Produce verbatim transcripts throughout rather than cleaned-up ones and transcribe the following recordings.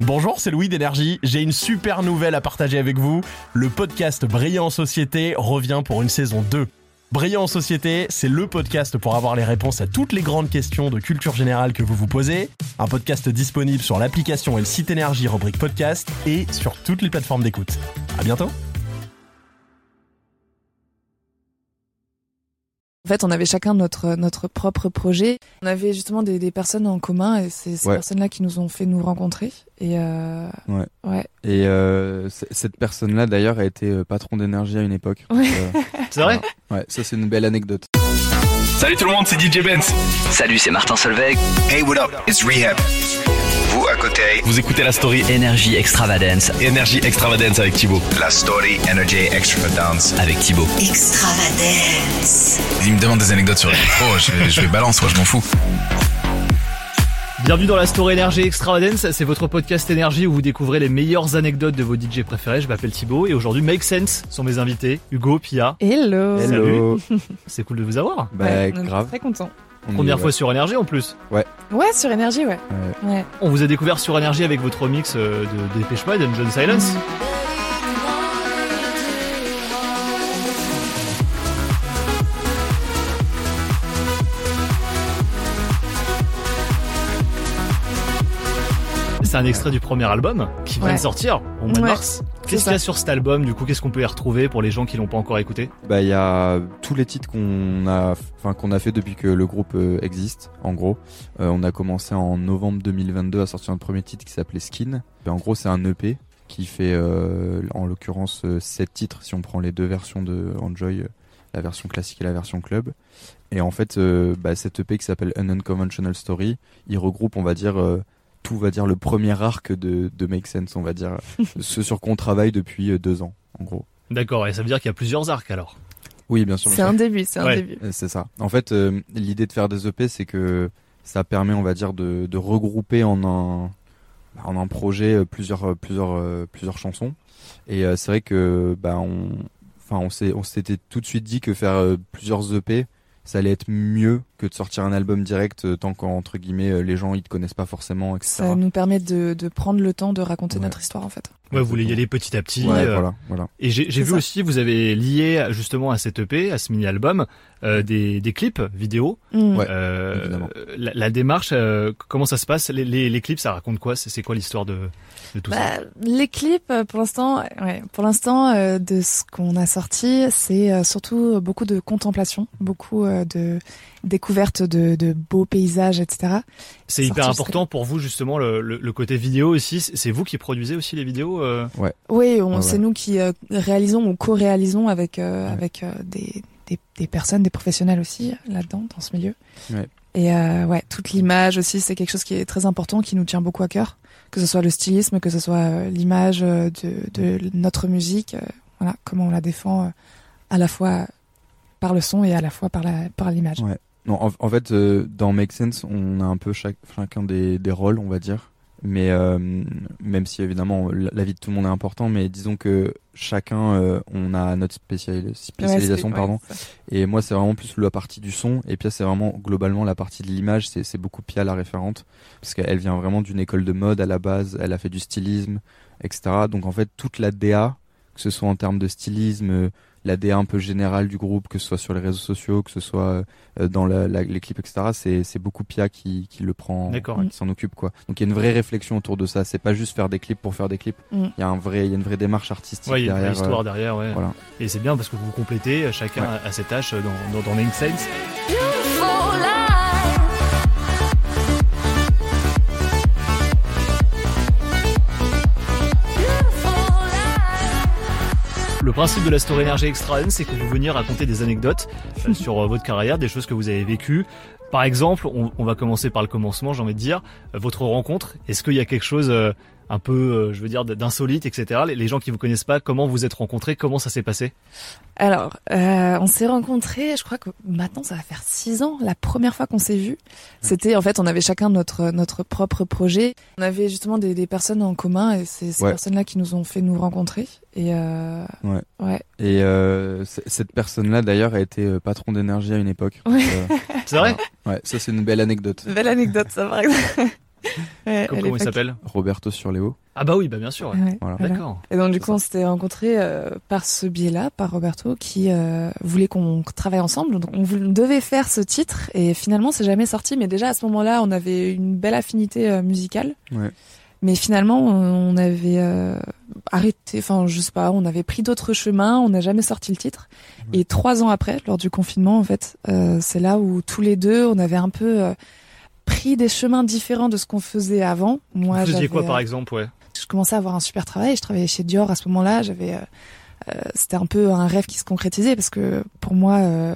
Bonjour, c'est Louis d'Énergie. J'ai une super nouvelle à partager avec vous. Le podcast Brillant en Société revient pour une saison deux. Brillant en Société, c'est le podcast pour avoir les réponses à toutes les grandes questions de culture générale que vous vous posez. Un podcast disponible sur l'application et le site Énergie rubrique podcast et sur toutes les plateformes d'écoute. À bientôt. En fait, on avait chacun notre notre propre projet. On avait justement des, des personnes en commun et c'est ces ouais. personnes-là qui nous ont fait nous rencontrer. Et euh, ouais. ouais. Et euh, c- cette personne-là, d'ailleurs, a été euh, patron d'énergie à une époque. Ouais. Donc, euh, C'est vrai ? Ouais, ça c'est une belle anecdote. Salut tout le monde, c'est D J Benz. Salut, c'est Martin Solveig. Hey, what up? It's Rehab. Vous à côté, Vous écoutez la story Énergie Extravagance Énergie Extravagance avec Thibaut. la story Energy Extravagance. avec Thibaut. Extravagance. Il me demande des anecdotes sur les micros, je vais, je vais balance, moi je m'en fous. Bienvenue dans la story Énergie Extravagance, c'est votre podcast énergie où vous découvrez les meilleures anecdotes de vos D J préférés. Je m'appelle Thibaut et aujourd'hui Make Sense sont mes invités, Hugo, Pia. Hello. Hello. C'est cool de vous avoir. Bah Ouais, on est grave. Très content. On Première est- fois sur Énergie en plus. Ouais, sur Énergie, ouais. Ouais. Ouais. On vous a découvert sur Énergie avec votre remix euh, de Dépêche Mode and John Silence. C'est un extrait du premier album qui vient Ouais. de sortir au mois de Ouais, mars. c'est Qu'est-ce qu'il y a ça. sur cet album du coup? Qu'est-ce qu'on peut y retrouver pour les gens qui l'ont pas encore écouté? Bah il y a tous les titres qu'on a, enfin qu'on a fait depuis que le groupe euh, existe. En gros, euh, on a commencé en novembre deux mille vingt-deux à sortir un premier titre qui s'appelait Skin. Et en gros, c'est un E P qui fait, euh, en l'occurrence, euh, sept titres si on prend les deux versions de Enjoy, euh, la version classique et la version club. Et en fait, euh, bah, cet E P qui s'appelle An Unconventional Story, il regroupe, on va dire, euh, tout va dire le premier arc de, de Make Sense, on va dire, ce sur quoi on travaille depuis euh, deux ans, en gros. D'accord, et ça veut dire qu'il y a plusieurs arcs alors. Oui, bien sûr. C'est bien sûr. un début, c'est un Ouais. début. Euh, C'est ça. En fait, euh, l'idée de faire des E P, c'est que ça permet, on va dire, de, de regrouper en un, en un projet euh, plusieurs, euh, plusieurs, euh, plusieurs chansons. Et euh, c'est vrai que, bah, on, enfin, on s'est, on s'était tout de suite dit que faire euh, plusieurs E P, ça allait être mieux que de sortir un album direct euh, tant qu'entre guillemets euh, les gens ils te connaissent pas forcément, et cetera. Ça nous permet de, de prendre le temps de raconter Ouais. notre histoire, en fait. Ouais, vous voulez y aller petit à petit. Ouais, euh, voilà, voilà. Et j'ai, j'ai C'est vu ça. aussi, vous avez lié justement à cet E P, à ce mini-album, euh, des, des clips vidéo. Mm. Ouais. Euh, évidemment. la, la démarche, euh, comment ça se passe les, les, les clips, ça raconte quoi? C'est, c'est quoi l'histoire de, de tout ça? Bah, les clips, euh, pour l'instant, ouais, pour l'instant, euh, de ce qu'on a sorti, c'est euh, surtout beaucoup de contemplation, beaucoup euh, de découverte de, de beaux paysages, et cetera. C'est hyper sortir, important pour vous justement le, le, le côté vidéo aussi. C'est vous qui produisez aussi les vidéos euh Oui, on, Ouais, c'est ouais. nous qui euh, réalisons ou co-réalisons avec euh, Ouais. avec euh, des, des des personnes, des professionnels aussi là-dedans, dans ce milieu. Ouais. Et euh, ouais, toute l'image aussi, c'est quelque chose qui est très important, qui nous tient beaucoup à cœur, que ce soit le stylisme, que ce soit euh, l'image euh, de, de notre musique, euh, voilà, comment on la défend euh, à la fois par le son et à la fois par la par l'image. Ouais. Non, en, en fait, euh, dans Make Sense, on a un peu chaque, chacun des, des rôles, on va dire. Mais euh, même si évidemment la la vie de tout le monde est important, mais disons que chacun, euh, on a notre spéciali- spécialisation, Ouais, c'est- pardon. ouais, c'est ça. Et moi, c'est vraiment plus la partie du son. Et Pia, c'est vraiment globalement la partie de l'image. C'est, c'est beaucoup Pia la référente. Parce qu'elle vient vraiment d'une école de mode à la base. Elle a fait du stylisme, et cetera. Donc en fait, toute la D A, que ce soit en termes de stylisme, euh, la D A un peu générale du groupe, que ce soit sur les réseaux sociaux, que ce soit euh, dans la, la, les clips, et cetera. C'est, c'est beaucoup Pia qui, qui le prend, D'accord. enfin, qui s'en occupe, quoi. Donc il y a une vraie réflexion autour de ça. C'est pas juste faire des clips pour faire des clips. Mm. Il y a un vrai, il y a une vraie démarche artistique Ouais, il y a une vraie derrière. histoire euh, derrière, ouais. voilà. Et c'est bien parce que vous vous complétez, chacun Ouais. a, a ses tâches dans, dans, dans Make Sense. Le principe de la story Énergie Extravagance, c'est que vous veniez raconter des anecdotes euh, sur euh, votre carrière, des choses que vous avez vécues. Par exemple, on, on va commencer par le commencement, j'ai envie de dire, euh, votre rencontre. Est-ce qu'il y a quelque chose euh, un peu, euh, je veux dire, d'insolite, et cetera. Les, les gens qui vous connaissent pas, comment vous êtes rencontrés, comment ça s'est passé? Alors, euh, on s'est rencontrés, je crois que maintenant ça va faire six ans. La première fois qu'on s'est vus, c'était en fait, on avait chacun notre notre propre projet. On avait justement des, des personnes en commun et c'est ces Ouais. personnes-là qui nous ont fait nous rencontrer. Et euh, Ouais. ouais. Et euh, c- cette personne-là, d'ailleurs, a été euh, patron d'énergie à une époque. Ouais. Donc, euh, C'est vrai? ouais, ça c'est une belle anecdote. Belle anecdote, ça par exemple. Ouais, Comment à il l'époque. s'appelle? Roberto sur les hauts. Ah bah oui, bah bien sûr. Ouais. Ouais, Voilà. voilà. D'accord. Et donc du C'est coup, on s'était rencontrés euh, par ce biais-là, par Roberto, qui euh, voulait qu'on travaille ensemble. Donc on voulait- devait faire ce titre, et finalement, c'est jamais sorti. Mais déjà à ce moment-là, on avait une belle affinité euh, musicale. Ouais. Mais finalement, on avait euh, arrêté. Enfin, je sais pas, on avait pris d'autres chemins. On n'a jamais sorti le titre. Ouais. Et trois ans après, lors du confinement, en fait, euh, c'est là où tous les deux, on avait un peu euh, pris des chemins différents de ce qu'on faisait avant. Moi, Vous faisiez j'avais, quoi par euh, exemple, ouais? je commençais à avoir un super travail. Je travaillais chez Dior à ce moment-là. J'avais, euh, euh, c'était un peu un rêve qui se concrétisait parce que pour moi, euh,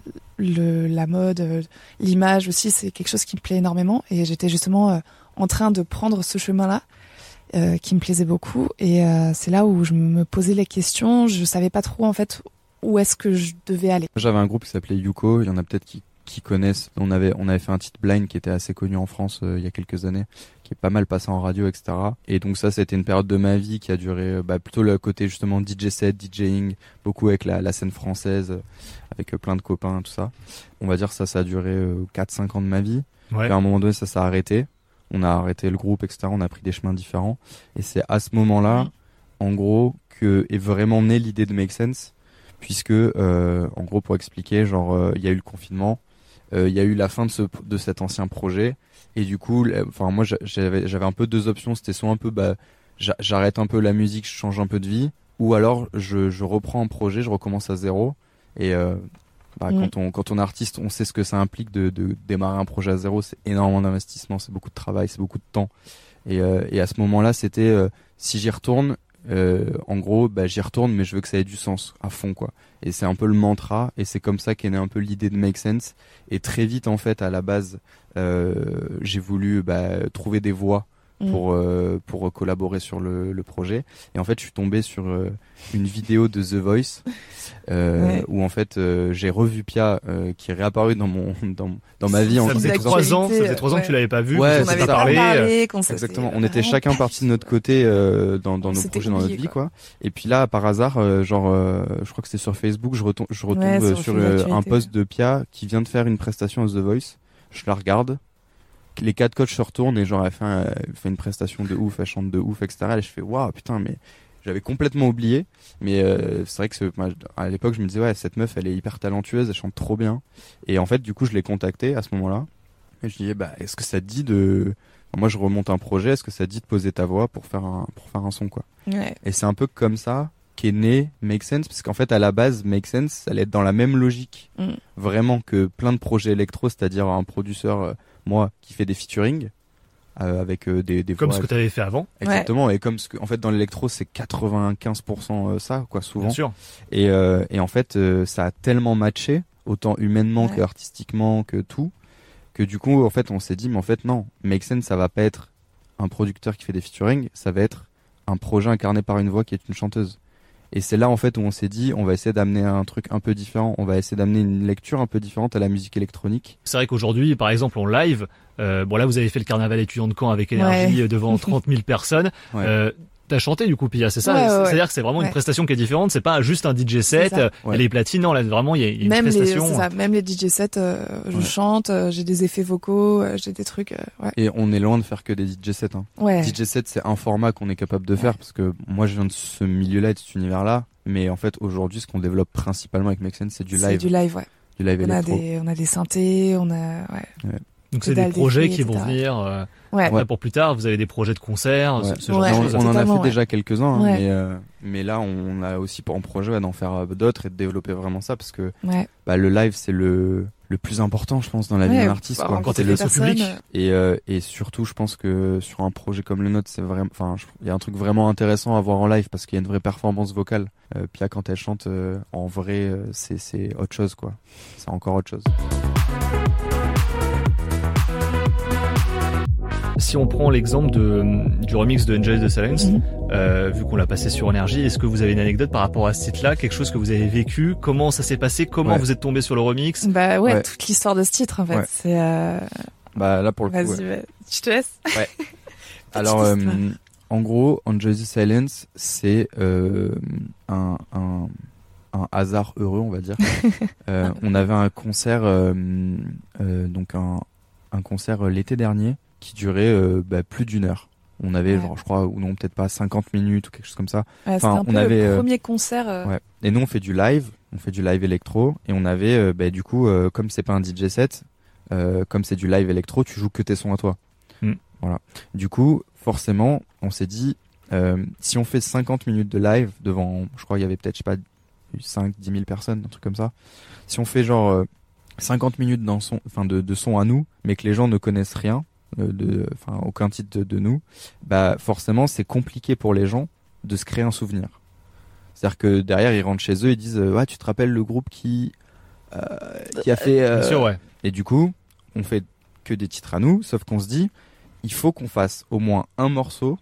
le, la mode, euh, l'image aussi, c'est quelque chose qui me plaît énormément. Et j'étais justement euh, en train de prendre ce chemin-là euh, qui me plaisait beaucoup. Et euh, c'est là où je me posais les questions. Je savais pas trop en fait où est-ce que je devais aller. J'avais un groupe qui s'appelait Yuko. Il y en a peut-être qui qui connaissent. On avait on avait fait un titre Blind qui était assez connu en France euh, il y a quelques années, qui est pas mal passé en radio, et cetera. Et donc ça, c'était une période de ma vie qui a duré euh, bah, plutôt le côté justement D J set, DJing, beaucoup avec la, la scène française, euh, avec euh, plein de copains, tout ça. On va dire ça, ça a duré euh, quatre cinq ans de ma vie. Ouais. Et à un moment donné, ça s'est arrêté. On a arrêté le groupe, et cetera. On a pris des chemins différents. Et c'est à ce moment-là, en gros, que est vraiment née l'idée de Make Sense, puisque, euh, en gros, pour expliquer, genre, euh, il y a eu le confinement. Il euh, y a eu la fin de, ce, de cet ancien projet, et du coup, enfin moi j'avais j'avais un peu deux options. C'était soit un peu bah j'arrête un peu la musique, je change un peu de vie, ou alors je, je reprends un projet, je recommence à zéro. Et euh, bah, mm. quand on quand on est artiste, on sait ce que ça implique de, de démarrer un projet à zéro. C'est énormément d'investissement, c'est beaucoup de travail, c'est beaucoup de temps. Et, euh, et à ce moment-là, c'était euh, si j'y retourne. Euh, en gros, bah, j'y retourne, mais je veux que ça ait du sens à fond, quoi. Et c'est un peu le mantra, et c'est comme ça qu'est née un peu l'idée de Make Sense. Et très vite, en fait, à la base, euh, j'ai voulu bah, trouver des voix pour euh, pour collaborer sur le, le projet. Et en fait, je suis tombé sur euh, une vidéo de The Voice euh, ouais. où en fait euh, j'ai revu Pia euh, qui est réapparu dans mon dans dans ma vie. Ça en faisait trois ans, ça faisait trois ans ouais. que tu l'avais pas vu. Ouais, on avait pas parlé. parlé qu'on Exactement. On était chacun parti de notre côté euh, dans dans nos projets, dans notre vie, quoi. quoi. Et puis là, par hasard, euh, genre, euh, je crois que c'était sur Facebook, je retombe je retombe ouais, sur, sur euh, un post de Pia qui vient de faire une prestation à The Voice. Je la regarde. Les quatre coachs se retournent et genre elle fait, un, elle fait une prestation de ouf, elle chante de ouf, et cetera. Et je fais waouh putain, mais j'avais complètement oublié. Mais euh, c'est vrai que ce, à l'époque je me disais ouais, cette meuf elle est hyper talentueuse, elle chante trop bien. Et en fait du coup je l'ai contactée à ce moment-là et je disais bah est-ce que ça te dit de, enfin, moi je remonte un projet, est-ce que ça te dit de poser ta voix pour faire un pour faire un son quoi. Ouais. Et c'est un peu comme ça qu'est né Make Sense, parce qu'en fait à la base Make Sense ça allait être dans la même logique mm. vraiment que plein de projets électro, c'est-à-dire un producteur euh, moi qui fait des featuring euh, avec euh, des, des comme voix, ce que tu avais fait avant. Exactement, ouais. Et comme ce que en fait dans l'électro c'est quatre-vingt-quinze pour cent ça quoi souvent. Bien sûr. Et euh, et en fait euh, ça a tellement matché autant humainement ouais. que artistiquement que tout, que du coup en fait on s'est dit mais en fait non, Make Sense ça va pas être un producteur qui fait des featuring, ça va être un projet incarné par une voix qui est une chanteuse. Et c'est là en fait où on s'est dit on va essayer d'amener un truc un peu différent, on va essayer d'amener une lecture un peu différente à la musique électronique. C'est vrai qu'aujourd'hui par exemple en live, euh, bon là vous avez fait le carnaval étudiant de Caen avec énergie ouais. devant trente mille personnes. Ouais. Euh, T'as chanté du coup Pia, c'est ça, ouais, ouais, c'est-à-dire ouais. que c'est vraiment ouais. une prestation qui est différente, c'est pas juste un D J set, ouais. les platines, non là vraiment il y a une même prestation. Les, c'est ça, même les D J sets, euh, je ouais. chante, euh, j'ai des effets vocaux, euh, j'ai des trucs. Euh, ouais. Et on est loin de faire que des D J sets. Hein. Ouais. D J set c'est un format qu'on est capable de faire ouais. parce que moi je viens de ce milieu-là et de cet univers-là, mais en fait aujourd'hui ce qu'on développe principalement avec Make Sense c'est du live. C'est du live, ouais. Du live on électro. A des, on a des synthés, on a. Ouais. ouais. Donc c'est des projets qui vont venir. Euh, ouais. Après, pour plus tard, vous avez des projets de concerts, ouais. ce, ce genre ouais. de choses. On, on en a fait ouais. déjà quelques-uns, hein, ouais. mais euh, mais là on a aussi pour en projet ouais, d'en faire d'autres et de développer vraiment ça parce que ouais. bah, le live c'est le le plus important je pense dans la ouais, vie d'un artiste bah, quoi. Quand t'es le public. Et euh, et surtout je pense que sur un projet comme le nôtre c'est vraiment, enfin il y a un truc vraiment intéressant à voir en live parce qu'il y a une vraie performance vocale. Euh, Pia quand elle chante euh, en vrai euh, c'est c'est autre chose quoi. C'est encore autre chose. Si on prend l'exemple de, du remix de Enjoy the Silence, mm-hmm. euh, vu qu'on l'a passé sur Énergie, est-ce que vous avez une anecdote par rapport à ce titre-là, quelque chose que vous avez vécu, comment ça s'est passé, comment ouais. vous êtes tombé sur le remix? Bah ouais, ouais. toute l'histoire de ce titre en fait, ouais. c'est. Euh... Bah là pour le Vas-y, coup. Ouais. Ouais. Je te laisse. Ouais. Alors euh, en gros, Enjoy the Silence, c'est euh, un, un un hasard heureux, on va dire. euh, on avait un concert, euh, euh, donc un un concert l'été dernier. qui durait euh, bah, plus d'une heure. On avait Ouais. genre, je crois, ou non, peut-être pas cinquante minutes ou quelque chose comme ça. Ouais, Enfin, c'était un on peu avait, le euh, premier concert. euh, Ouais. Et nous, on fait du live, on fait du live électro, et on avait, euh, bah, du coup, euh, comme c'est pas un D J set, euh, comme c'est du live électro, tu joues que tes sons à toi. Mm. Voilà. Du coup, forcément, on s'est dit, euh, si on fait cinquante minutes de live devant, je crois, il y avait peut-être, je sais pas, cinq, dix mille personnes, un truc comme ça. Si on fait genre euh, cinquante minutes dans son, enfin de, de son à nous, mais que les gens ne connaissent rien, euh, de, enfin aucun titre de, de nous, bah forcément c'est compliqué pour les gens de se créer un souvenir. C'est-à-dire que derrière ils rentrent chez eux et disent, euh, ouais, tu te rappelles le groupe qui euh, qui a fait, euh, Bien sûr, ouais. et du coup on fait que des titres à nous, sauf qu'on se dit, il faut qu'on fasse au moins un morceau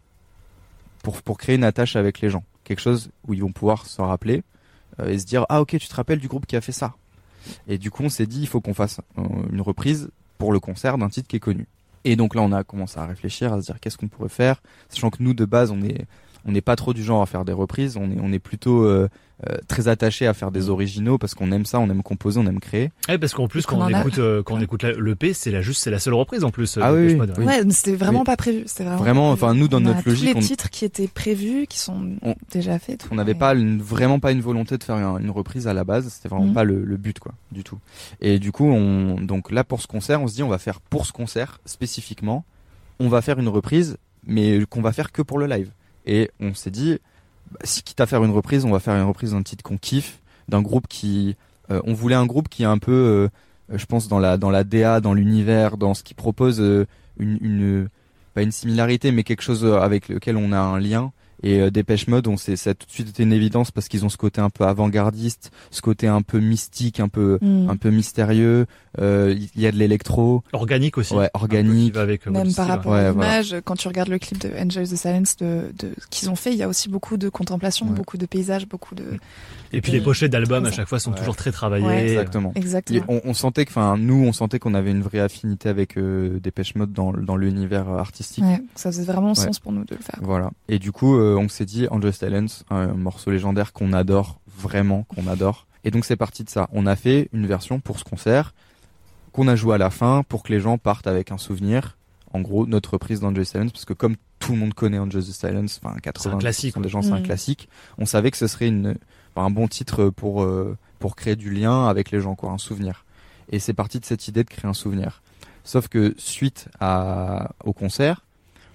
pour pour créer une attache avec les gens, quelque chose où ils vont pouvoir se rappeler euh, et se dire, ah ok, tu te rappelles du groupe qui a fait ça. Et du coup on s'est dit, il faut qu'on fasse euh, une reprise pour le concert d'un titre qui est connu. Et donc là on a commencé à réfléchir, à se dire qu'est-ce qu'on pourrait faire, sachant que nous de base on est on n'est pas trop du genre à faire des reprises, on est on est plutôt euh, euh, très attaché à faire des originaux parce qu'on aime ça, on aime composer, on aime créer. Ouais, parce qu'en plus Et quand qu'on on en a- écoute euh, quand on écoute la- l'E P, c'est la juste c'est la seule reprise en plus. euh, Ah de oui, Depeche oui, Mode, ouais. oui. Ouais, mais c'était vraiment Mais- pas prévu. C'était vraiment, Vraiment, pas prévu. enfin, nous, dans On notre a logique, tous les on- titres qui étaient prévus, qui sont On- déjà faits. tout. On n'avait Et- pas une, vraiment pas une volonté de faire un- une reprise à la base, c'était vraiment Mhm. pas le, le but quoi, du tout. Et du coup, on donc là pour ce concert, on se dit on va faire pour ce concert spécifiquement, on va faire une reprise, mais qu'on va faire que pour le live. Et on s'est dit, bah, si quitte à faire une reprise, on va faire une reprise d'un titre qu'on kiffe, d'un groupe qui, euh, on voulait un groupe qui est un peu, euh, je pense dans la dans la D A, dans l'univers, dans ce qui propose euh, une, une pas une similarité, mais quelque chose avec lequel on a un lien. Et euh, Depeche Mode, on s'est, ça a tout de suite été une évidence parce qu'ils ont ce côté un peu avant-gardiste, ce côté un peu mystique, un peu, Mm. un peu mystérieux. Euh, Il y a de l'électro, Organique aussi. ouais, Un peu qui organique. va avec, euh, Même votre par style, rapport Ouais, à voilà. l'image, quand tu regardes le clip de Enjoy the Silence de, de qu'ils ont fait, il y a aussi beaucoup de contemplation, Ouais. beaucoup de paysages, beaucoup de. Et puis les pochettes d'albums à Ouais. chaque fois sont Ouais. toujours très travaillées. Ouais. Exactement. Exactement. Et on, on sentait que, enfin, nous, on sentait qu'on avait une vraie affinité avec euh, Depeche Mode dans, dans l'univers euh, artistique. Ouais, ça faisait vraiment Ouais. sens pour nous de le faire. Voilà. Et du coup, euh, on s'est dit Enjoy Silence, un morceau légendaire qu'on adore, vraiment, qu'on adore. Et donc c'est parti de ça. On a fait une version pour ce concert qu'on a joué à la fin pour que les gens partent avec un souvenir. En gros, notre reprise d'Enjoy Silence, parce que comme tout le monde connaît Enjoy the Silence, enfin quatre-vingts pour cent classique, des gens, c'est un Mm. classique. On savait que ce serait une, enfin, un bon titre pour euh, pour créer du lien avec les gens, quoi, un souvenir. Et c'est parti de cette idée de créer un souvenir. Sauf que suite à au concert,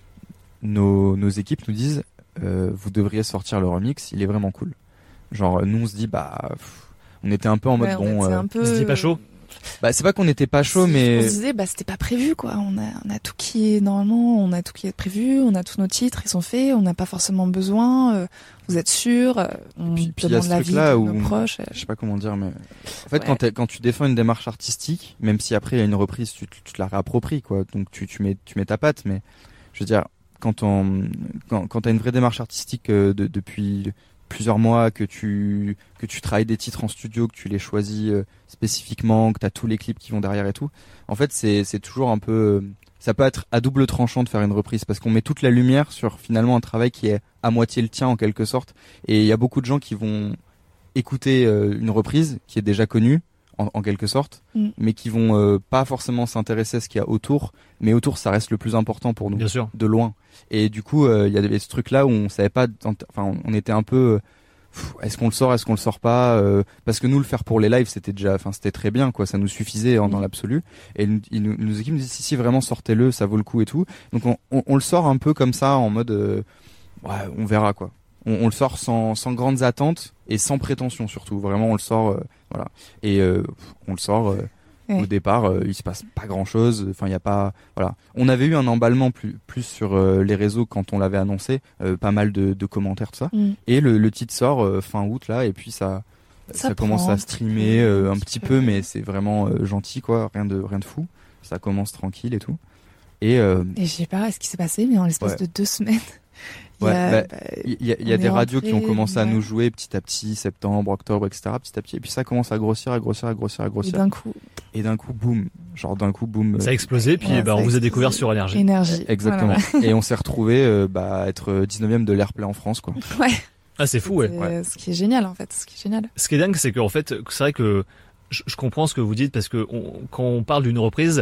nos nos équipes nous disent euh, vous devriez sortir le remix, il est vraiment cool. Genre nous on se dit bah pff, on était un peu en mode Ouais, on bon était euh, un peu. on se dit pas chaud. bah c'est pas qu'on était pas chaud On mais se disait, bah, c'était pas prévu, quoi. On a, on a tout qui est, normalement, on a tout qui est prévu, on a tous nos titres, ils sont faits, on n'a pas forcément besoin, euh, vous êtes sûr, euh, on Puis- puis il y a demande ce l'avis de truc-là nos où- proches. euh. je sais pas comment dire mais en fait Ouais. quand t'es- quand tu défends une démarche artistique, même si après il y a une reprise, tu, tu te la réappropries quoi. Donc tu tu mets tu mets ta patte mais je veux dire quand on quand quand t'as une vraie démarche artistique euh, de, depuis plusieurs mois, que tu que tu travailles des titres en studio, que tu les choisis euh, spécifiquement, que t'as tous les clips qui vont derrière et tout. En fait, c'est c'est toujours un peu, euh, ça peut être à double tranchant de faire une reprise parce qu'on met toute la lumière sur finalement un travail qui est à moitié le tien en quelque sorte. Et il y a beaucoup de gens qui vont écouter euh, une reprise qui est déjà connue en, en quelque sorte, Mm. mais qui vont euh, pas forcément s'intéresser à ce qu'il y a autour. Mais autour, ça reste le plus important pour nous Bien sûr. de loin. Et du coup, euh, il y avait ce truc-là où on savait pas, enfin, on était un peu, euh, pff, est-ce qu'on le sort, est-ce qu'on le sort pas, euh, parce que nous le faire pour les lives, c'était déjà, enfin, c'était très bien, quoi, ça nous suffisait hein, dans l'absolu. Et nous, ils nous, nos équipes nous disaient si, si, vraiment sortez-le, ça vaut le coup et tout. Donc on, on, on le sort un peu comme ça, en mode, euh, ouais, on verra quoi. On, on le sort sans, sans grandes attentes et sans prétention surtout. Vraiment, on le sort, euh, voilà. Et euh, on le sort. Euh, Ouais. Au départ, euh, il se passe pas grand chose. Enfin, il y a pas, voilà. On avait eu un emballement plus plus sur euh, les réseaux quand on l'avait annoncé, euh, pas mal de, de commentaires tout ça. Mm. Et le, le titre sort euh, fin août là, et puis ça ça, Ça commence prend à un petit streamer peu, euh, un un petit petit peu. peu, mais c'est vraiment euh, gentil quoi, rien de rien de fou. Ça commence tranquille et tout. Et euh, Et je sais pas ce qui s'est passé, mais en l'espace Ouais. de deux semaines, il y Ouais, a, bah, bah, il y a, il y a on des est radios qui ont rentré, commencé à ouais. nous jouer petit à petit, septembre, octobre, et cetera. Petit à petit, et puis ça commence à grossir, à grossir, à grossir, à et grossir. d'un coup, Et d'un coup, boum, genre d'un coup, boum. Ça a euh, explosé, puis Ouais, bah, ça on a vous a explosé. découvert sur Énergie. énergie. Exactement. Voilà. Et on s'est retrouvé euh, bah, à être dix-neuvième de l'Airplay en France, quoi. Ouais. Ah, c'est fou, ouais. C'est, ouais. euh, Ce qui est génial, en fait. Ce qui est génial. Ce qui est dingue, c'est qu'en fait, c'est vrai que je, je comprends ce que vous dites parce que on- quand on parle d'une reprise,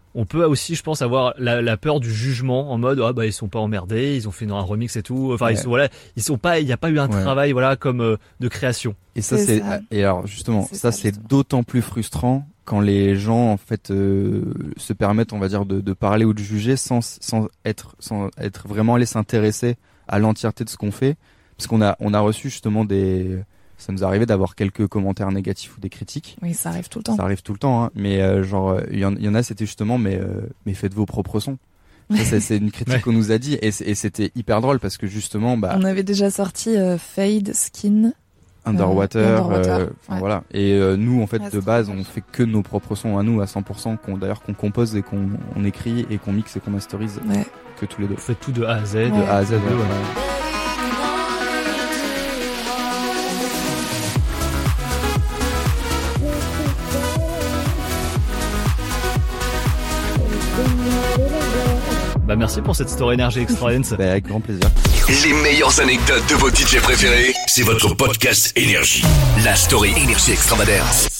on peut aussi, je pense, avoir la, la peur du jugement en mode ah bah ils sont pas emmerdés, ils ont fait un remix et tout. Enfin Ouais. ils sont voilà, ils sont pas, il y a pas eu un Ouais. travail voilà comme euh, de création. Et ça, C'est c'est ça. et alors justement, C'est ça, ça, c'est justement. d'autant plus frustrant quand les gens en fait euh, se permettent, on va dire, de, de parler ou de juger sans sans être sans être vraiment aller s'intéresser à l'entièreté de ce qu'on fait, parce qu'on a on a reçu justement des, ça nous est arrivé d'avoir quelques commentaires négatifs ou des critiques. Oui, ça arrive tout le temps. Ça arrive tout le temps, hein, mais euh, genre il y, en- il y en a, c'était justement mais euh, mais faites vos propres sons. Ça, c'est, c'est une critique Ouais. qu'on nous a dit et, c'est- et c'était hyper drôle parce que justement bah On avait déjà sorti euh, Fade, Skin. Underwater, Underwater, euh, enfin, ouais. voilà. Et euh, nous, en fait, Ouais, de c'est base, trop on dommage. fait que nos propres sons à nous à cent pour cent, qu'on d'ailleurs qu'on compose et qu'on on écrit et qu'on mixe et qu'on masterise Ouais. que tous les deux. Vous faites tout de A à Z. Ouais. De A à Z. ouais. Ouais. Bah merci pour cette story énergie extra dance. Bah, avec grand plaisir. Les meilleures anecdotes de vos D J préférés, c'est votre podcast Énergie. La story Énergie Extravagance.